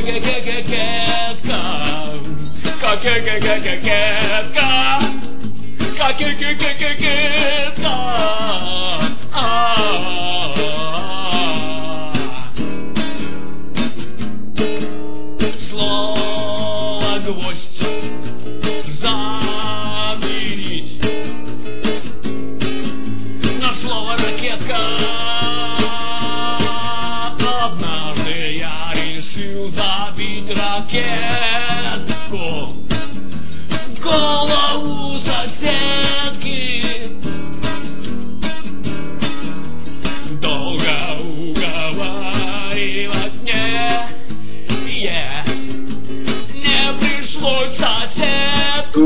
Слово гвоздь заменить на слово ракетка. Однажды я решил забить ракетку в голову соседки. Долго уговаривать не пришлось соседку.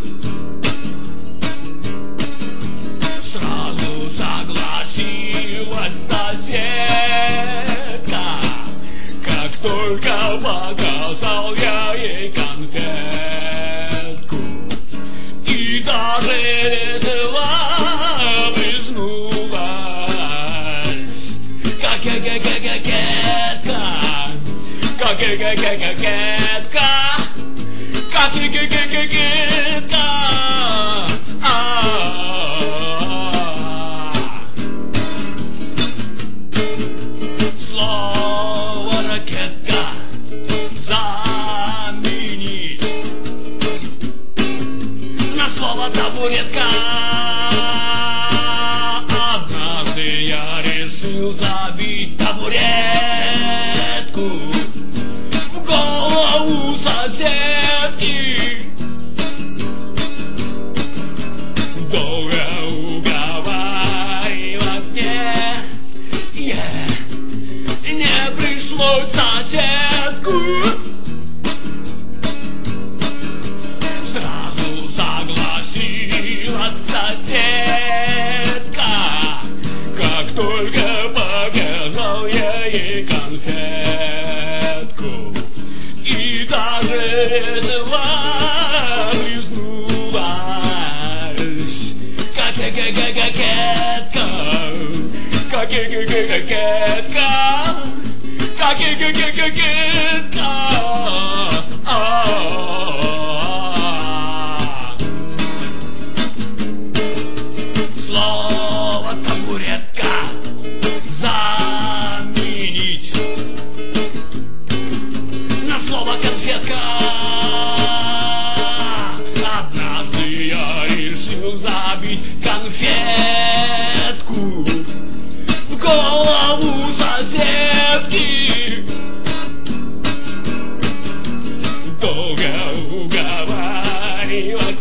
Сразу согласилась соседка, как только показал я ей конфетку. И даже весело облизнулась, как кекетка, как кекетка, как кекетка. Слово ракетка заменить на слово табуретка. Однажды я решил забить табуретку в голову соседки. Долго уговаривать не пришлось соседку. Сразу согласилась соседка, как только показал я ей конфетку. И даже весело облизнулась, как кекетка, как кекетка, как кекетка. Слово табуретка заменить на слово конфетка. Однажды я решил забить конфетку в голову соседки. Долго уговаривать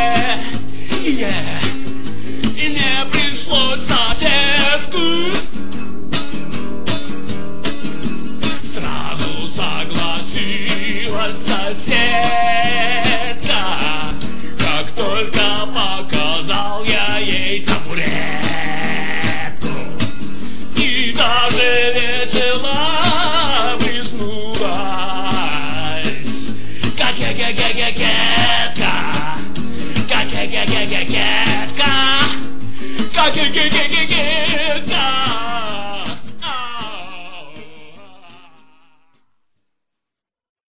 не пришлось соседку. Сразу согласилась соседка, как только показал я ей табуретку. И даже весело облизнулась, как кекетка, как кекетка, как кекетка.